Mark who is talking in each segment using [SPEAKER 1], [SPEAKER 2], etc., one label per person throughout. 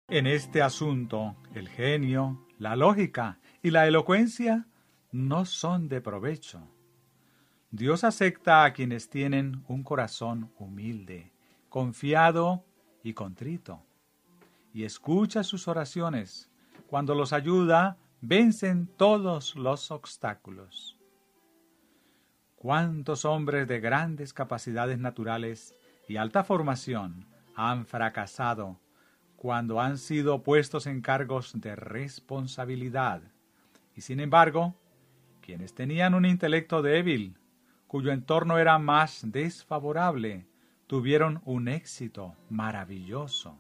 [SPEAKER 1] En este asunto, el genio, la lógica y la elocuencia no son de provecho. Dios acepta a quienes tienen un corazón humilde, confiado y contrito, y escucha sus oraciones. Cuando los ayuda, vencen todos los obstáculos. ¿Cuántos hombres de grandes capacidades naturales y alta formación han fracasado cuando han sido puestos en cargos de responsabilidad? Y sin embargo, quienes tenían un intelecto débil, cuyo entorno era más desfavorable, tuvieron un éxito maravilloso.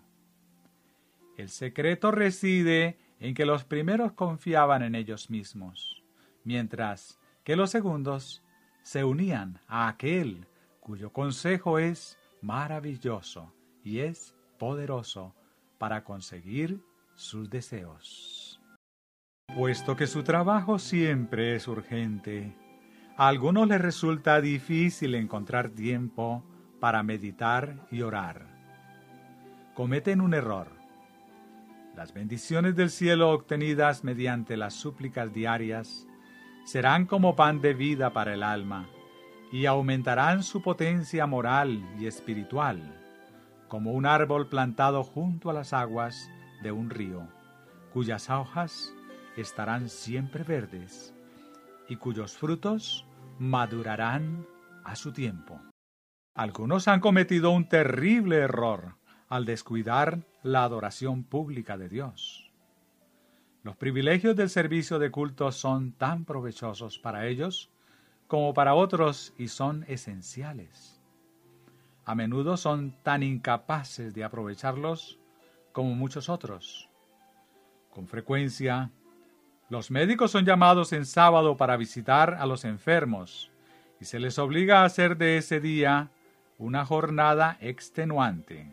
[SPEAKER 1] El secreto reside en que los primeros confiaban en ellos mismos, mientras que los segundos se unían a aquel cuyo consejo es maravilloso y es poderoso para conseguir sus deseos. Puesto que su trabajo siempre es urgente, a algunos les resulta difícil encontrar tiempo para meditar y orar. Cometen un error. Las bendiciones del cielo obtenidas mediante las súplicas diarias serán como pan de vida para el alma y aumentarán su potencia moral y espiritual, como un árbol plantado junto a las aguas de un río, cuyas hojas estarán siempre verdes y cuyos frutos madurarán a su tiempo. Algunos han cometido un terrible error al descuidar la adoración pública de Dios. Los privilegios del servicio de culto son tan provechosos para ellos como para otros y son esenciales. A menudo son tan incapaces de aprovecharlos como muchos otros. Con frecuencia, los médicos son llamados en sábado para visitar a los enfermos y se les obliga a hacer de ese día una jornada extenuante.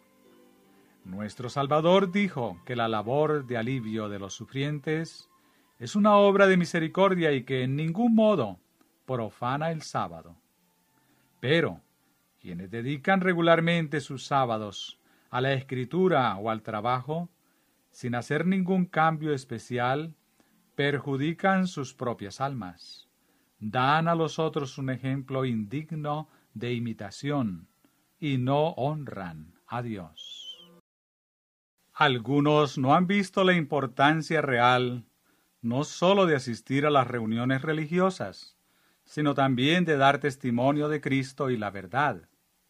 [SPEAKER 1] Nuestro Salvador dijo que la labor de alivio de los sufrientes es una obra de misericordia y que en ningún modo profana el sábado. Pero quienes dedican regularmente sus sábados a la escritura o al trabajo, sin hacer ningún cambio especial, perjudican sus propias almas. Dan a los otros un ejemplo indigno de imitación y no honran a Dios. Algunos no han visto la importancia real no sólo de asistir a las reuniones religiosas, sino también de dar testimonio de Cristo y la verdad.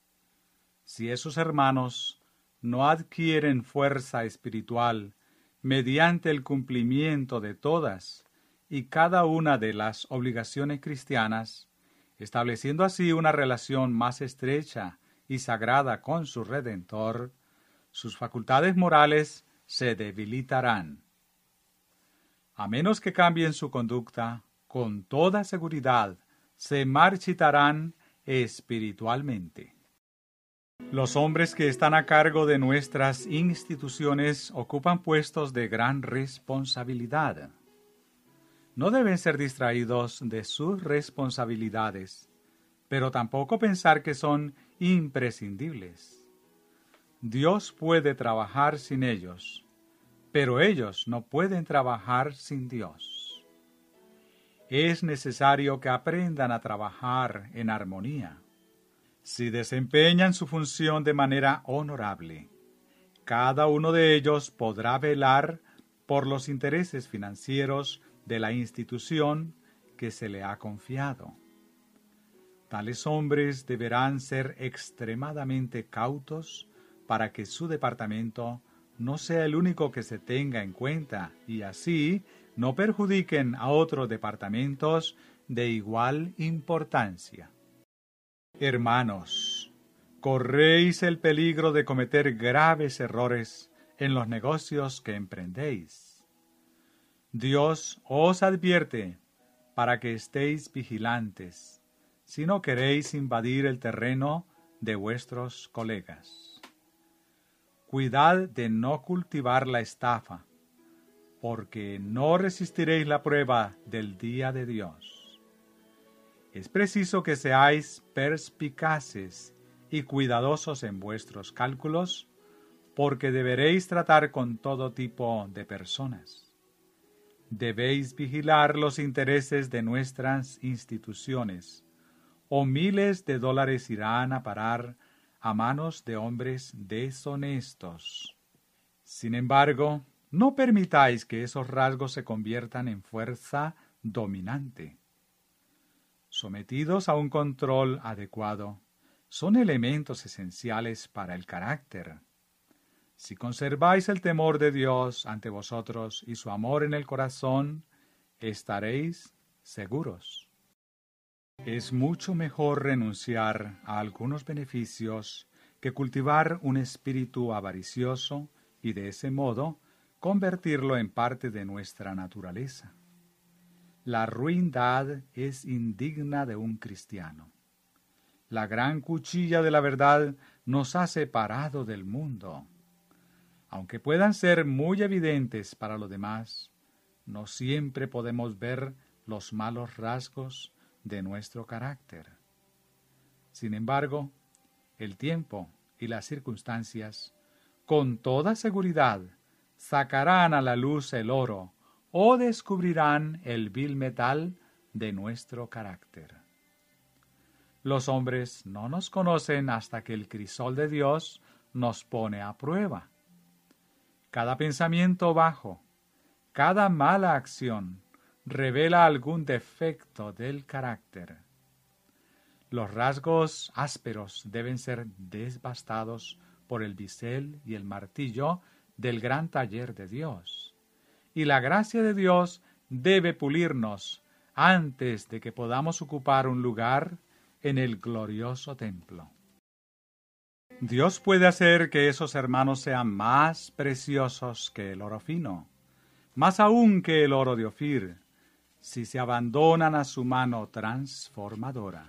[SPEAKER 1] Si esos hermanos no adquieren fuerza espiritual mediante el cumplimiento de todas y cada una de las obligaciones cristianas, estableciendo así una relación más estrecha y sagrada con su Redentor, sus facultades morales se debilitarán. A menos que cambien su conducta, con toda seguridad se marchitarán espiritualmente. Los hombres que están a cargo de nuestras instituciones ocupan puestos de gran responsabilidad. No deben ser distraídos de sus responsabilidades, pero tampoco pensar que son imprescindibles. Dios puede trabajar sin ellos, pero ellos no pueden trabajar sin Dios. Es necesario que aprendan a trabajar en armonía. Si desempeñan su función de manera honorable, cada uno de ellos podrá velar por los intereses financieros de la institución que se le ha confiado. Tales hombres deberán ser extremadamente cautos para que su departamento no sea el único que se tenga en cuenta y así no perjudiquen a otros departamentos de igual importancia. Hermanos, corréis el peligro de cometer graves errores en los negocios que emprendéis. Dios os advierte para que estéis vigilantes, si no queréis invadir el terreno de vuestros colegas. Cuidad de no cultivar la estafa, porque no resistiréis la prueba del día de Dios. Es preciso que seáis perspicaces y cuidadosos en vuestros cálculos, porque deberéis tratar con todo tipo de personas. Debéis vigilar los intereses de nuestras instituciones, o miles de dólares irán a parar a manos de hombres deshonestos. Sin embargo, no permitáis que esos rasgos se conviertan en fuerza dominante. Sometidos a un control adecuado, son elementos esenciales para el carácter. Si conserváis el temor de Dios ante vosotros y su amor en el corazón, estaréis seguros. Es mucho mejor renunciar a algunos beneficios que cultivar un espíritu avaricioso y de ese modo convertirlo en parte de nuestra naturaleza. La ruindad es indigna de un cristiano. La gran cuchilla de la verdad nos ha separado del mundo. Aunque puedan ser muy evidentes para los demás, no siempre podemos ver los malos rasgos de nuestro carácter. Sin embargo, el tiempo y las circunstancias, con toda seguridad, sacarán a la luz el oro o descubrirán el vil metal de nuestro carácter. Los hombres no nos conocen hasta que el crisol de Dios nos pone a prueba. Cada pensamiento bajo, cada mala acción, revela algún defecto del carácter. Los rasgos ásperos deben ser desbastados por el bisel y el martillo del gran taller de Dios. Y la gracia de Dios debe pulirnos antes de que podamos ocupar un lugar en el glorioso templo. Dios puede hacer que esos hermanos sean más preciosos que el oro fino, más aún que el oro de Ofir, si se abandonan a su mano transformadora.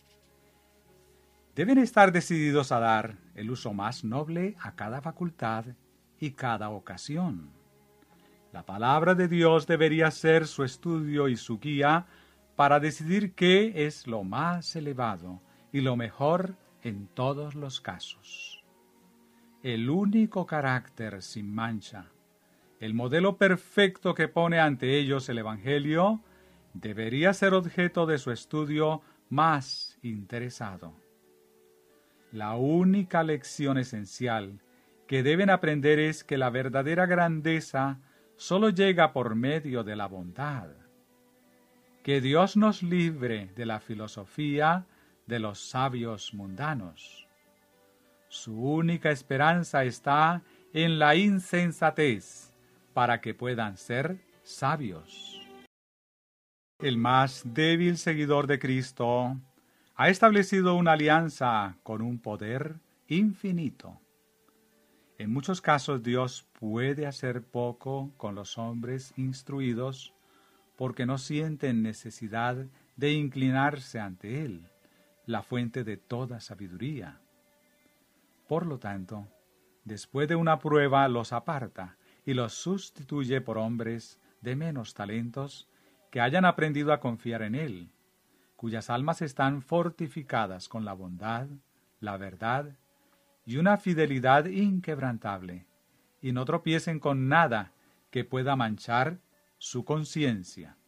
[SPEAKER 1] Deben estar decididos a dar el uso más noble a cada facultad y cada ocasión. La palabra de Dios debería ser su estudio y su guía para decidir qué es lo más elevado y lo mejor en todos los casos. El único carácter sin mancha, el modelo perfecto que pone ante ellos el Evangelio, debería ser objeto de su estudio más interesado. La única lección esencial que deben aprender es que la verdadera grandeza solo llega por medio de la bondad. Que Dios nos libre de la filosofía de los sabios mundanos. Su única esperanza está en la insensatez para que puedan ser sabios. El más débil seguidor de Cristo ha establecido una alianza con un poder infinito. En muchos casos Dios puede hacer poco con los hombres instruidos porque no sienten necesidad de inclinarse ante Él, la fuente de toda sabiduría. Por lo tanto, después de una prueba los aparta y los sustituye por hombres de menos talentos que hayan aprendido a confiar en Él, cuyas almas están fortificadas con la bondad, la verdad y una fidelidad inquebrantable, y no tropiecen con nada que pueda manchar su conciencia.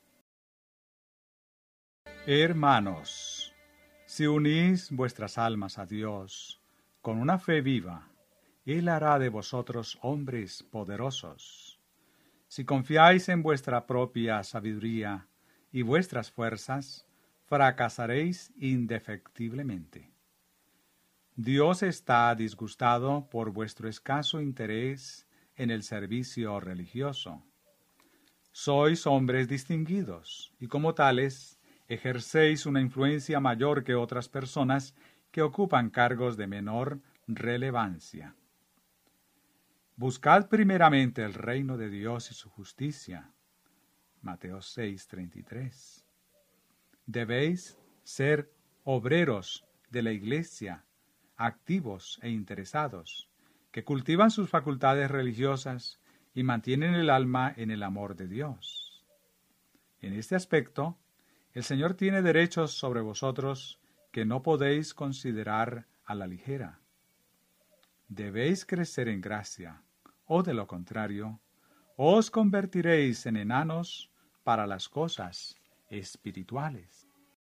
[SPEAKER 1] Hermanos, si unís vuestras almas a Dios con una fe viva, Él hará de vosotros hombres poderosos. Si confiáis en vuestra propia sabiduría y vuestras fuerzas, fracasaréis indefectiblemente. Dios está disgustado por vuestro escaso interés en el servicio religioso. Sois hombres distinguidos y como tales ejercéis una influencia mayor que otras personas que ocupan cargos de menor relevancia. Buscad primeramente el reino de Dios y su justicia. Mateo 6:33. Debéis ser obreros de la Iglesia, activos e interesados, que cultivan sus facultades religiosas y mantienen el alma en el amor de Dios. En este aspecto, el Señor tiene derechos sobre vosotros que no podéis considerar a la ligera. debéis crecer en gracia, o de lo contrario, os convertiréis en enanos para las cosas espirituales.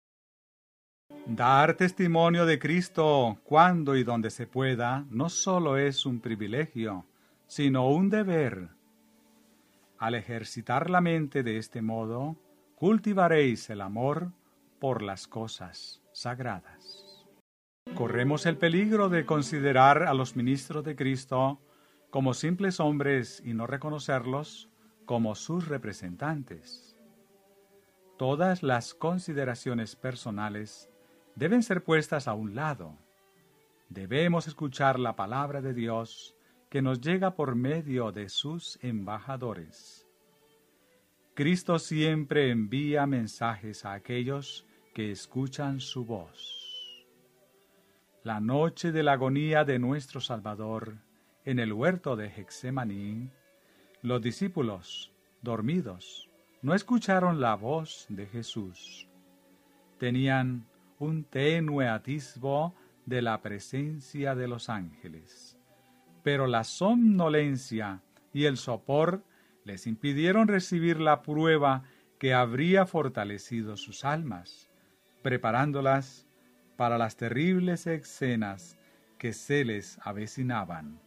[SPEAKER 1] Dar testimonio de Cristo cuando y donde se pueda no solo es un privilegio, sino un deber. Al ejercitar la mente de este modo, cultivaréis el amor por las cosas sagradas. Corremos el peligro de considerar a los ministros de Cristo como simples hombres y no reconocerlos como sus representantes. Todas las consideraciones personales deben ser puestas a un lado. Debemos escuchar la palabra de Dios que nos llega por medio de sus embajadores. Cristo siempre envía mensajes a aquellos que escuchan su voz. La noche de la agonía de nuestro Salvador, en el huerto de Getsemaní, los discípulos, dormidos, no escucharon la voz de Jesús. Tenían un tenue atisbo de la presencia de los ángeles, pero la somnolencia y el sopor les impidieron recibir la prueba que habría fortalecido sus almas, preparándolas para las terribles escenas que se les avecinaban.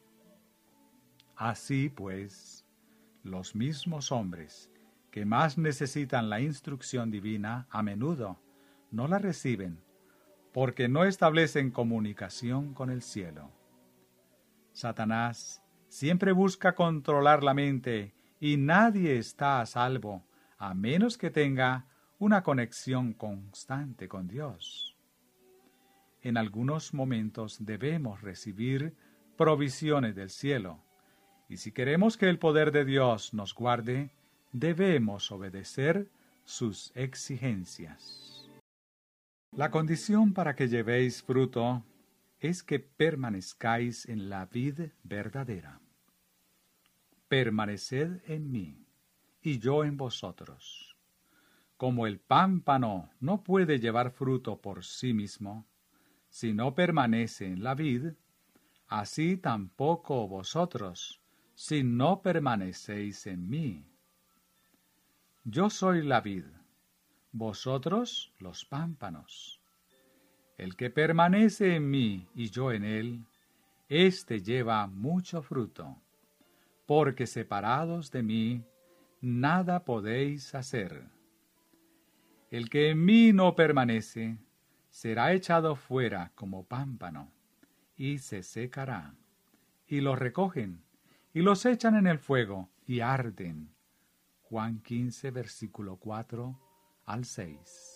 [SPEAKER 1] Así pues, los mismos hombres que más necesitan la instrucción divina a menudo no la reciben porque no establecen comunicación con el cielo. Satanás siempre busca controlar la mente y nadie está a salvo a menos que tenga una conexión constante con Dios. En algunos momentos debemos recibir provisiones del cielo, y si queremos que el poder de Dios nos guarde, debemos obedecer sus exigencias. La condición para que llevéis fruto es que permanezcáis en la vid verdadera. Permaneced en mí, y yo en vosotros. Como el pámpano no puede llevar fruto por sí mismo, si no permanece en la vid, así tampoco vosotros, si no permanecéis en mí. Yo soy la vid, vosotros los pámpanos. El que permanece en mí y yo en él, éste lleva mucho fruto, porque separados de mí, nada podéis hacer. El que en mí no permanece, será echado fuera como pámpano, y se secará. Y los recogen, y los echan en el fuego, y arden. Juan 15, versículo 4 al 6.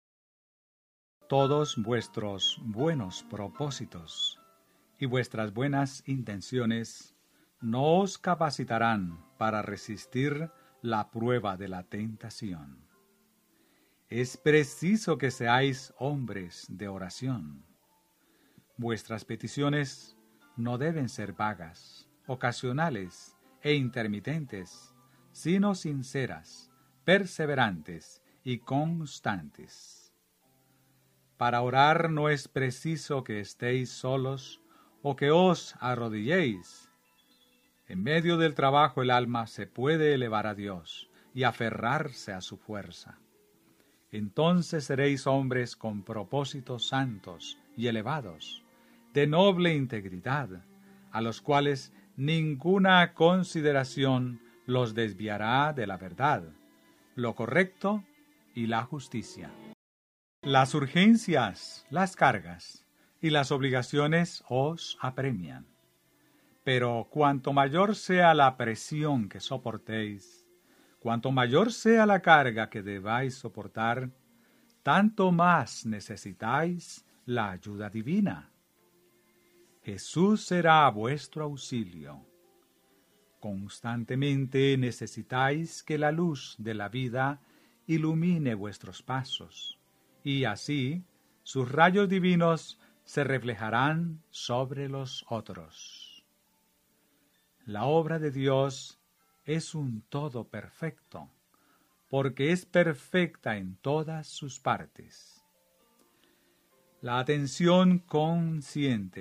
[SPEAKER 1] Todos vuestros buenos propósitos y vuestras buenas intenciones no os capacitarán para resistir la prueba de la tentación. Es preciso que seáis hombres de oración. Vuestras peticiones no deben ser vagas, ocasionales e intermitentes, sino sinceras, perseverantes y constantes. Para orar no es preciso que estéis solos o que os arrodilléis. En medio del trabajo el alma se puede elevar a Dios y aferrarse a su fuerza. Entonces seréis hombres con propósitos santos y elevados, de noble integridad, a los cuales ninguna consideración los desviará de la verdad, lo correcto y la justicia. Las urgencias, las cargas y las obligaciones os apremian. Pero cuanto mayor sea la presión que soportéis, cuanto mayor sea la carga que debáis soportar, tanto más necesitáis la ayuda divina. Jesús será vuestro auxilio. Constantemente necesitáis que la luz de la vida ilumine vuestros pasos, y así sus rayos divinos se reflejarán sobre los otros. La obra de Dios es un todo perfecto, porque es perfecta en todas sus partes. La atención consciente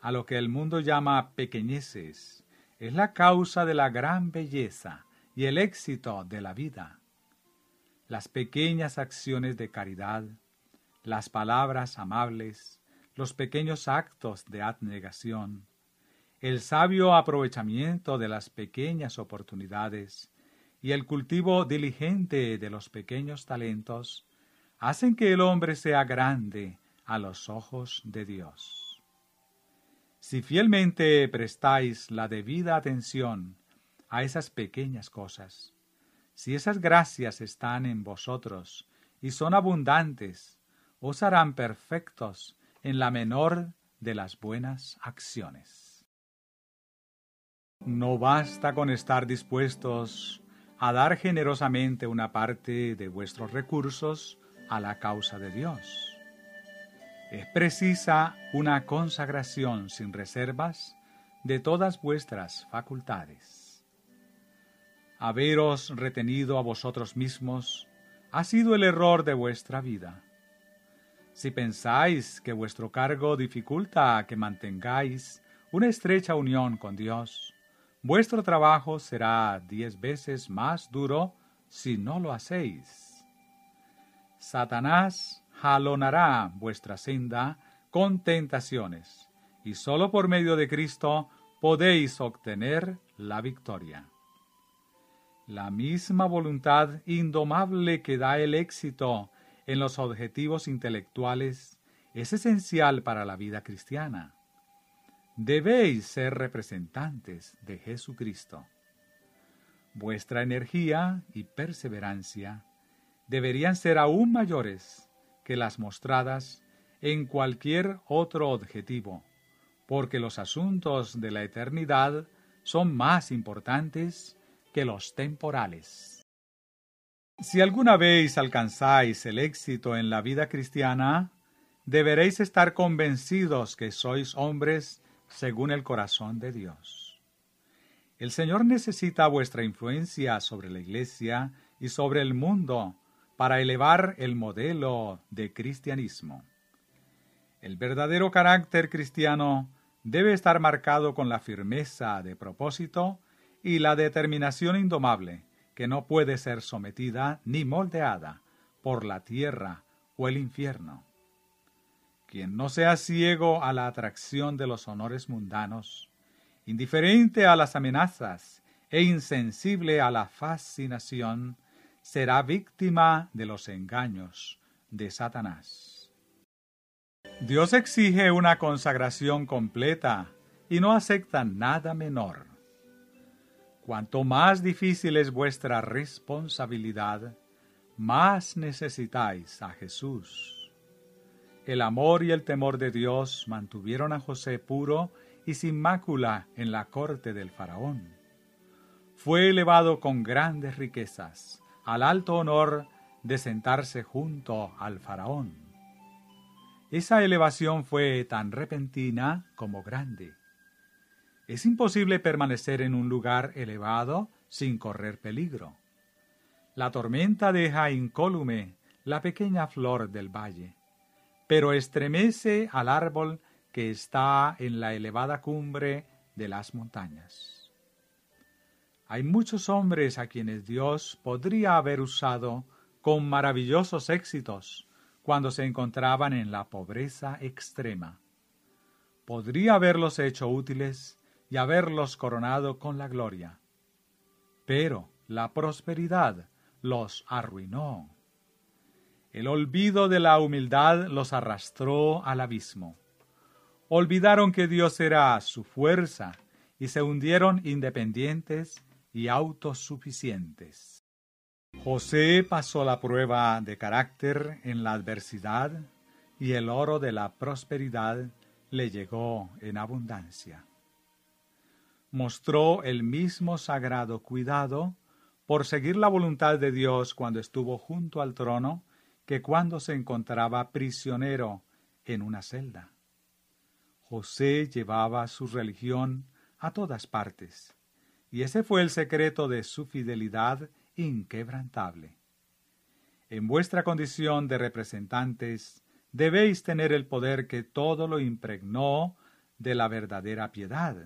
[SPEAKER 1] a lo que el mundo llama pequeñeces, es la causa de la gran belleza y el éxito de la vida. Las pequeñas acciones de caridad, las palabras amables, los pequeños actos de abnegación, el sabio aprovechamiento de las pequeñas oportunidades y el cultivo diligente de los pequeños talentos hacen que el hombre sea grande a los ojos de Dios. Si fielmente prestáis la debida atención a esas pequeñas cosas, si esas gracias están en vosotros y son abundantes, os harán perfectos en la menor de las buenas acciones. No basta con estar dispuestos a dar generosamente una parte de vuestros recursos a la causa de Dios. Es precisa una consagración sin reservas de todas vuestras facultades. Haberos retenido a vosotros mismos ha sido el error de vuestra vida. Si pensáis que vuestro cargo dificulta que mantengáis una estrecha unión con Dios, vuestro trabajo será 10 veces más duro si no lo hacéis. Satanás jalonará vuestra senda con tentaciones, y sólo por medio de Cristo podéis obtener la victoria. La misma voluntad indomable que da el éxito en los objetivos intelectuales es esencial para la vida cristiana. Debéis ser representantes de Jesucristo. Vuestra energía y perseverancia deberían ser aún mayores que las mostradas en cualquier otro objetivo, porque los asuntos de la eternidad son más importantes que los temporales. Si alguna vez alcanzáis el éxito en la vida cristiana, deberéis estar convencidos que sois hombres según el corazón de Dios. El Señor necesita vuestra influencia sobre la Iglesia y sobre el mundo para elevar el modelo de cristianismo. El verdadero carácter cristiano debe estar marcado con la firmeza de propósito y la determinación indomable, que no puede ser sometida ni moldeada por la tierra o el infierno. Quien no sea ciego a la atracción de los honores mundanos, indiferente a las amenazas e insensible a la fascinación, será víctima de los engaños de Satanás. Dios exige una consagración completa y no acepta nada menor. Cuanto más difícil es vuestra responsabilidad, más necesitáis a Jesús. El amor y el temor de Dios mantuvieron a José puro y sin mácula en la corte del faraón. Fue elevado con grandes riquezas al alto honor de sentarse junto al faraón. Esa elevación fue tan repentina como grande. Es imposible permanecer en un lugar elevado sin correr peligro. La tormenta deja incólume la pequeña flor del valle, pero estremece al árbol que está en la elevada cumbre de las montañas. Hay muchos hombres a quienes Dios podría haber usado con maravillosos éxitos cuando se encontraban en la pobreza extrema. Podría haberlos hecho útiles y haberlos coronado con la gloria. Pero la prosperidad los arruinó. El olvido de la humildad los arrastró al abismo. Olvidaron que Dios era su fuerza y se hundieron independientes y autosuficientes. José pasó la prueba de carácter en la adversidad y el oro de la prosperidad le llegó en abundancia. Mostró el mismo sagrado cuidado por seguir la voluntad de Dios cuando estuvo junto al trono que cuando se encontraba prisionero en una celda. José llevaba su religión a todas partes, y ese fue el secreto de su fidelidad inquebrantable. En vuestra condición de representantes, debéis tener el poder que todo lo impregnó de la verdadera piedad.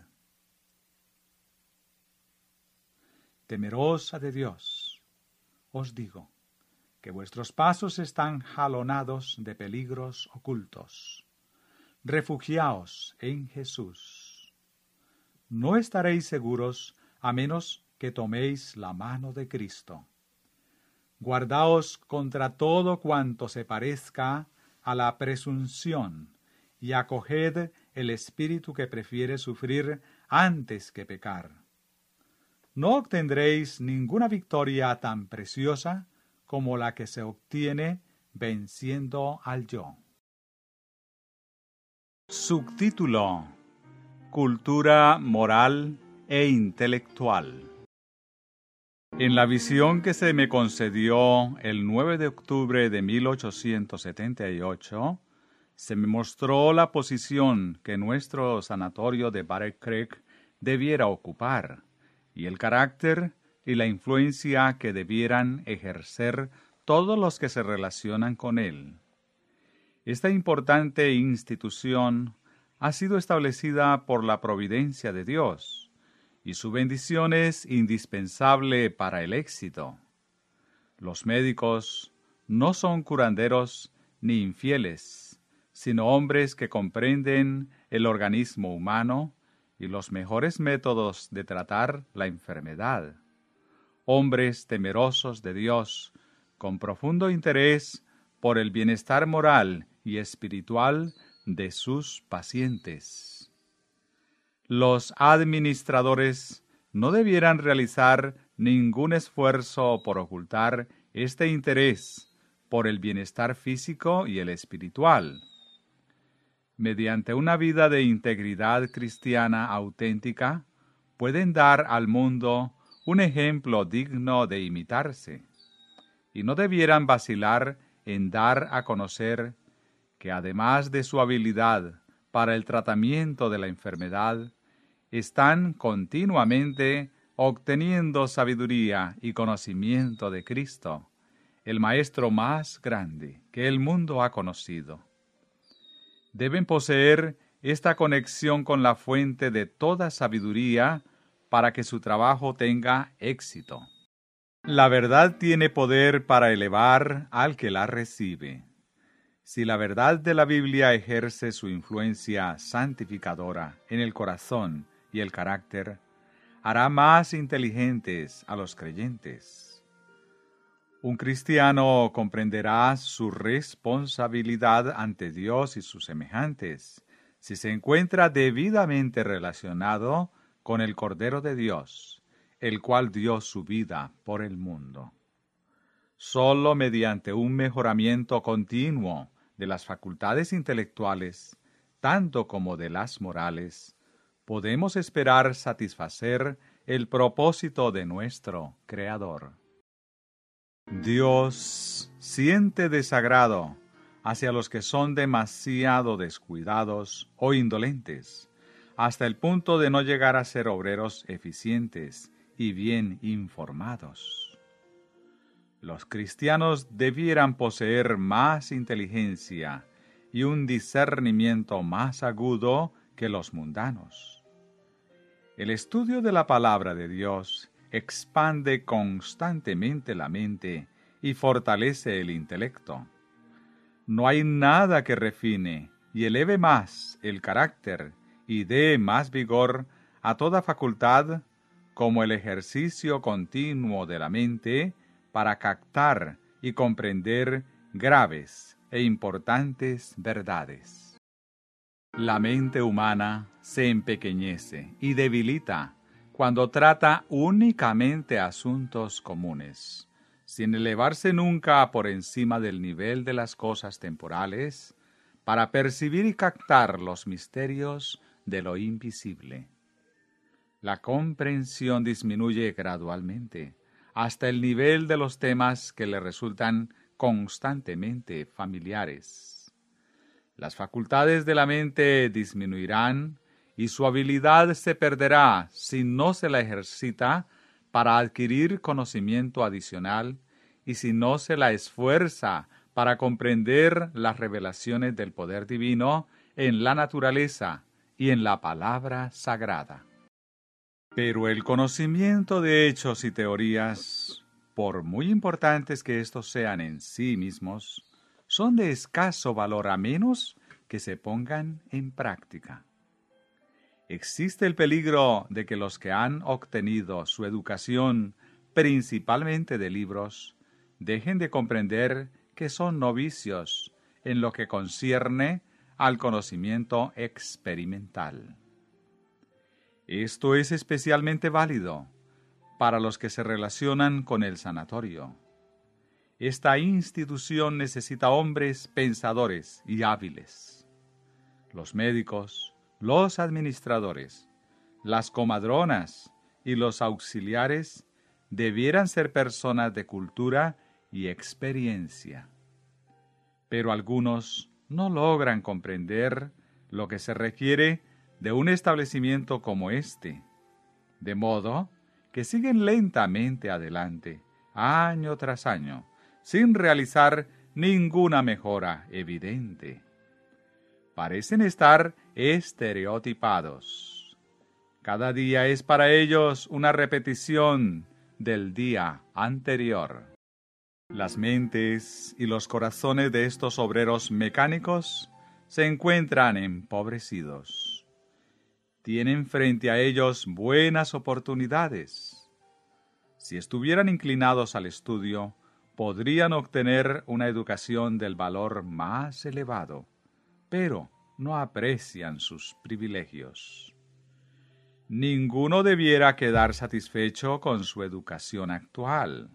[SPEAKER 1] Temerosa de Dios, os digo que vuestros pasos están jalonados de peligros ocultos. Refugiaos en Jesús. No estaréis seguros a menos que toméis la mano de Cristo. Guardaos contra todo cuanto se parezca a la presunción y acoged el espíritu que prefiere sufrir antes que pecar. No obtendréis ninguna victoria tan preciosa como la que se obtiene venciendo al yo. Subtítulo: Cultura moral e intelectual. En la visión que se me concedió el 9 de octubre de 1878, se me mostró la posición que nuestro sanatorio de Battle Creek debiera ocupar, y el carácter y la influencia que debieran ejercer todos los que se relacionan con él. Esta importante institución ha sido establecida por la providencia de Dios, y su bendición es indispensable para el éxito. Los médicos no son curanderos ni infieles, sino hombres que comprenden el organismo humano y los mejores métodos de tratar la enfermedad. Hombres temerosos de Dios, con profundo interés por el bienestar moral y espiritual de sus pacientes. Los administradores no debieran realizar ningún esfuerzo por ocultar este interés por el bienestar físico y el espiritual. Mediante una vida de integridad cristiana auténtica, pueden dar al mundo un ejemplo digno de imitarse, y no debieran vacilar en dar a conocer que además de su habilidad para el tratamiento de la enfermedad, están continuamente obteniendo sabiduría y conocimiento de Cristo, el Maestro más grande que el mundo ha conocido. Deben poseer esta conexión con la fuente de toda sabiduría para que su trabajo tenga éxito. La verdad tiene poder para elevar al que la recibe. Si la verdad de la Biblia ejerce su influencia santificadora en el corazón y el carácter, hará más inteligentes a los creyentes. Un cristiano comprenderá su responsabilidad ante Dios y sus semejantes si se encuentra debidamente relacionado con el Cordero de Dios, el cual dio su vida por el mundo. Solo mediante un mejoramiento continuo de las facultades intelectuales, tanto como de las morales, podemos esperar satisfacer el propósito de nuestro Creador. Dios siente desagrado hacia los que son demasiado descuidados o indolentes, hasta el punto de no llegar a ser obreros eficientes y bien informados. Los cristianos debieran poseer más inteligencia y un discernimiento más agudo que los mundanos. El estudio de la palabra de Dios expande constantemente la mente y fortalece el intelecto. No hay nada que refine y eleve más el carácter y dé más vigor a toda facultad como el ejercicio continuo de la mente para captar y comprender graves e importantes verdades. La mente humana se empequeñece y debilita cuando trata únicamente asuntos comunes, sin elevarse nunca por encima del nivel de las cosas temporales, para percibir y captar los misterios de lo invisible. La comprensión disminuye gradualmente, hasta el nivel de los temas que le resultan constantemente familiares. Las facultades de la mente disminuirán y su habilidad se perderá si no se la ejercita para adquirir conocimiento adicional y si no se la esfuerza para comprender las revelaciones del poder divino en la naturaleza y en la palabra sagrada. Pero el conocimiento de hechos y teorías, por muy importantes que estos sean en sí mismos, son de escaso valor a menos que se pongan en práctica. Existe el peligro de que los que han obtenido su educación principalmente de libros dejen de comprender que son novicios en lo que concierne al conocimiento experimental. Esto es especialmente válido para los que se relacionan con el sanatorio. Esta institución necesita hombres pensadores y hábiles. Los médicos, los administradores, las comadronas y los auxiliares debieran ser personas de cultura y experiencia. Pero algunos no logran comprender lo que se requiere de un establecimiento como este, de modo que siguen lentamente adelante, año tras año, sin realizar ninguna mejora evidente. Parecen estar estereotipados. Cada día es para ellos una repetición del día anterior. Las mentes y los corazones de estos obreros mecánicos se encuentran empobrecidos. Tienen frente a ellos buenas oportunidades. Si estuvieran inclinados al estudio, podrían obtener una educación del valor más elevado, pero no aprecian sus privilegios. Ninguno debiera quedar satisfecho con su educación actual.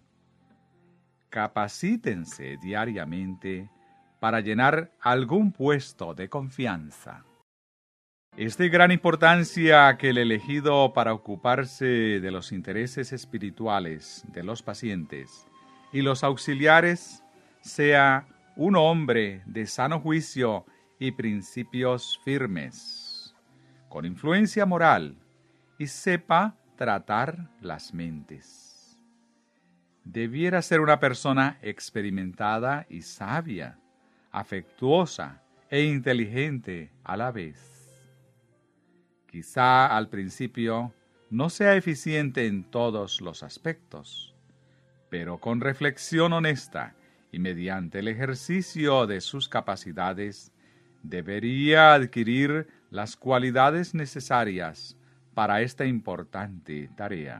[SPEAKER 1] Capacítense diariamente para llenar algún puesto de confianza. Es de gran importancia que el elegido para ocuparse de los intereses espirituales de los pacientes y los auxiliares sea un hombre de sano juicio y principios firmes, con influencia moral, y sepa tratar las mentes. Debiera ser una persona experimentada y sabia, afectuosa e inteligente a la vez. Quizá al principio no sea eficiente en todos los aspectos, pero con reflexión honesta y mediante el ejercicio de sus capacidades, debería adquirir las cualidades necesarias para esta importante tarea.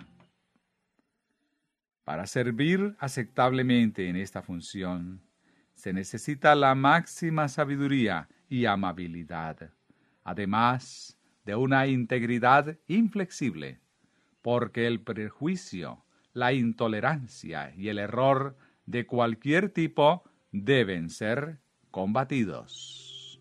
[SPEAKER 1] Para servir aceptablemente en esta función, se necesita la máxima sabiduría y amabilidad, además de una integridad inflexible, porque el prejuicio, la intolerancia y el error de cualquier tipo deben ser combatidos.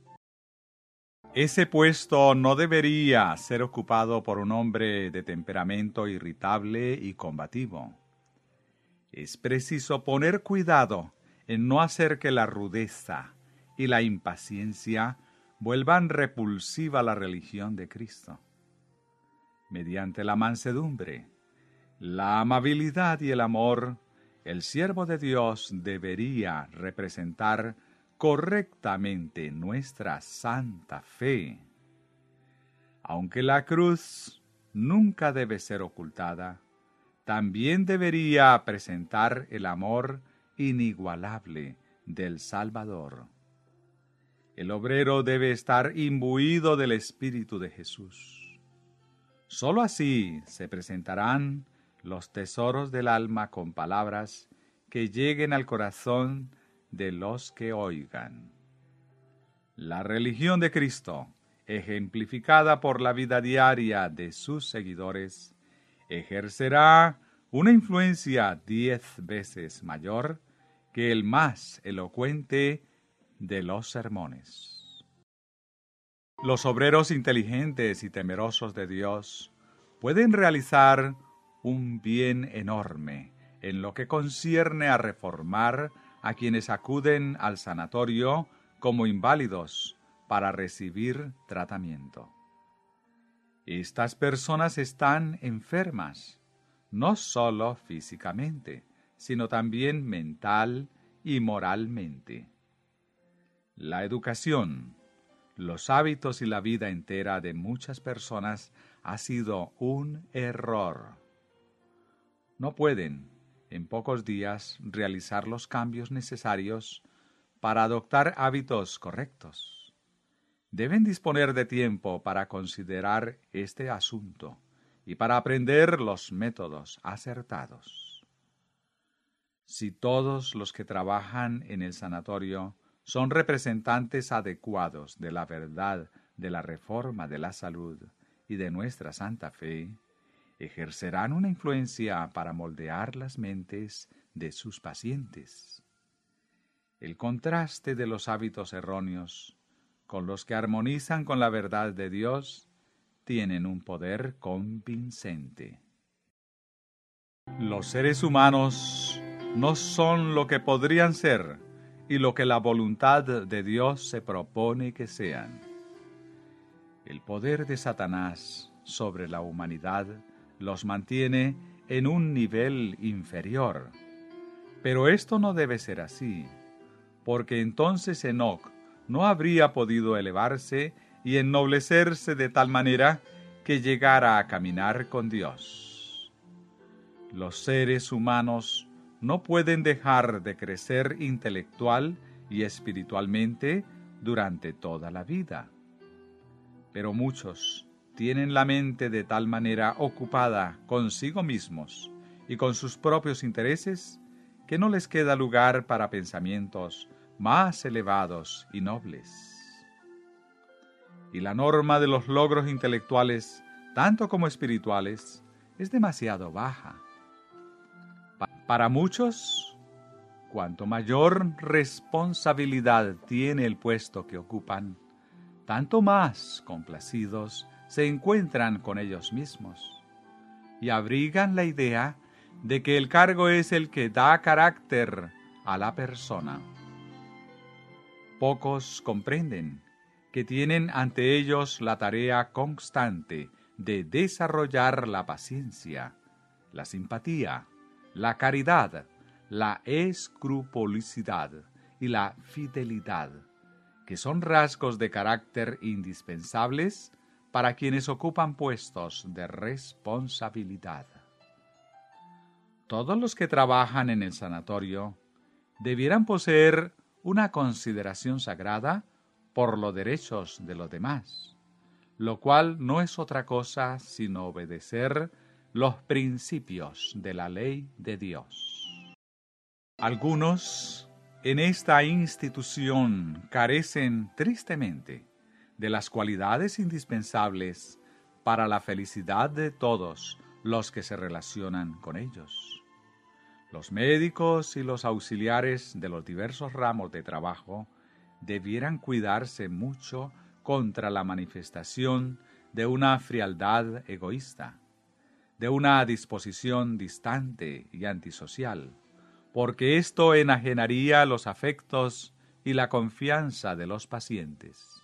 [SPEAKER 1] Ese puesto no debería ser ocupado por un hombre de temperamento irritable y combativo. Es preciso poner cuidado en no hacer que la rudeza y la impaciencia vuelvan repulsiva la religión de Cristo. Mediante la mansedumbre, la amabilidad y el amor, el siervo de Dios debería representar correctamente nuestra santa fe. Aunque la cruz nunca debe ser ocultada, también debería presentar el amor inigualable del Salvador. El obrero debe estar imbuido del Espíritu de Jesús. Sólo así se presentarán los tesoros del alma con palabras que lleguen al corazón de los que oigan. La religión de Cristo, ejemplificada por la vida diaria de sus seguidores, ejercerá una influencia 10 veces mayor que el más elocuente de los sermones. Los obreros inteligentes y temerosos de Dios pueden realizar un bien enorme en lo que concierne a reformar a quienes acuden al sanatorio como inválidos para recibir tratamiento. Estas personas están enfermas, no solo físicamente, sino también mental y moralmente. La educación, los hábitos y la vida entera de muchas personas ha sido un error. No pueden, en pocos días, realizar los cambios necesarios para adoptar hábitos correctos. Deben disponer de tiempo para considerar este asunto y para aprender los métodos acertados. Si todos los que trabajan en el sanatorio son representantes adecuados de la verdad de la reforma de la salud y de nuestra santa fe, ejercerán una influencia para moldear las mentes de sus pacientes. El contraste de los hábitos erróneos con los que armonizan con la verdad de Dios tienen un poder convincente. Los seres humanos no son lo que podrían ser y lo que la voluntad de Dios se propone que sean. El poder de Satanás sobre la humanidad los mantiene en un nivel inferior. Pero esto no debe ser así, porque entonces Enoc no habría podido elevarse y ennoblecerse de tal manera que llegara a caminar con Dios. Los seres humanos no pueden dejar de crecer intelectual y espiritualmente durante toda la vida. Pero muchos tienen la mente de tal manera ocupada consigo mismos y con sus propios intereses que no les queda lugar para pensamientos más elevados y nobles. Y la norma de los logros intelectuales, tanto como espirituales, es demasiado baja. Para muchos, cuanto mayor responsabilidad tiene el puesto que ocupan, tanto más complacidos se encuentran con ellos mismos y abrigan la idea de que el cargo es el que da carácter a la persona. Pocos comprenden que tienen ante ellos la tarea constante de desarrollar la paciencia, la simpatía, la caridad, la escrupulosidad y la fidelidad, que son rasgos de carácter indispensables para quienes ocupan puestos de responsabilidad. Todos los que trabajan en el sanatorio debieran poseer una consideración sagrada por los derechos de los demás, lo cual no es otra cosa sino obedecer los principios de la ley de Dios. Algunos en esta institución carecen tristemente de las cualidades indispensables para la felicidad de todos los que se relacionan con ellos. Los médicos y los auxiliares de los diversos ramos de trabajo debieran cuidarse mucho contra la manifestación de una frialdad egoísta, de una disposición distante y antisocial, porque esto enajenaría los afectos y la confianza de los pacientes.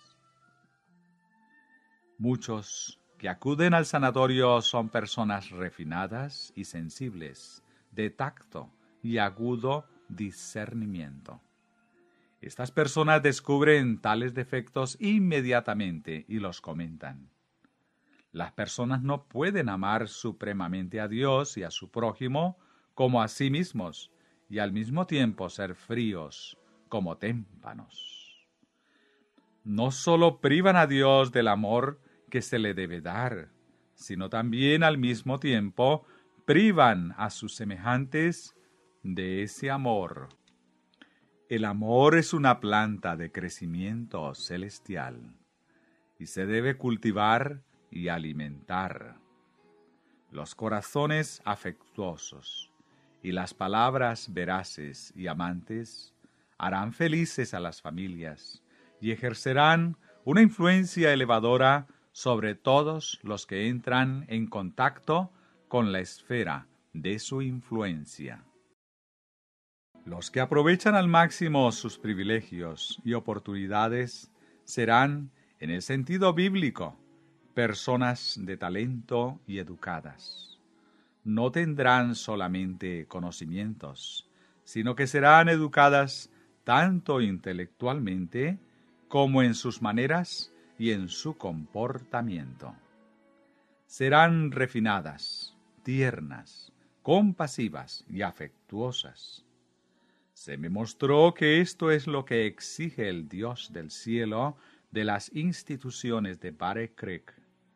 [SPEAKER 1] Muchos que acuden al sanatorio son personas refinadas y sensibles, de tacto y agudo discernimiento. Estas personas descubren tales defectos inmediatamente y los comentan. Las personas no pueden amar supremamente a Dios y a su prójimo como a sí mismos, y al mismo tiempo ser fríos como témpanos. No solo privan a Dios del amor que se le debe dar, sino también al mismo tiempo privan a sus semejantes de ese amor. El amor es una planta de crecimiento celestial y se debe cultivar y alimentar. Los corazones afectuosos y las palabras veraces y amantes harán felices a las familias y ejercerán una influencia elevadora sobre todos los que entran en contacto con la esfera de su influencia. Los que aprovechan al máximo sus privilegios y oportunidades serán, en el sentido bíblico, personas de talento y educadas. No tendrán solamente conocimientos, sino que serán educadas tanto intelectualmente como en sus maneras y en su comportamiento. Serán refinadas, tiernas, compasivas y afectuosas. Se me mostró que esto es lo que exige el Dios del cielo de las instituciones de Battle Creek.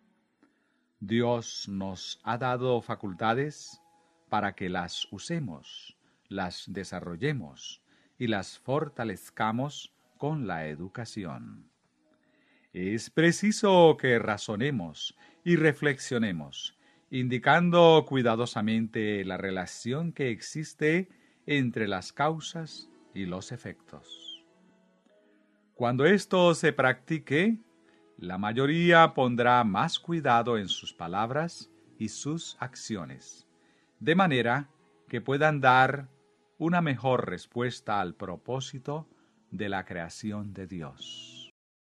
[SPEAKER 1] Dios nos ha dado facultades para que las usemos, las desarrollemos y las fortalezcamos con la educación. Es preciso que razonemos y reflexionemos, indicando cuidadosamente la relación que existe entre las causas y los efectos. Cuando esto se practique, la mayoría pondrá más cuidado en sus palabras y sus acciones, de manera que puedan dar una mejor respuesta al propósito de la creación de Dios.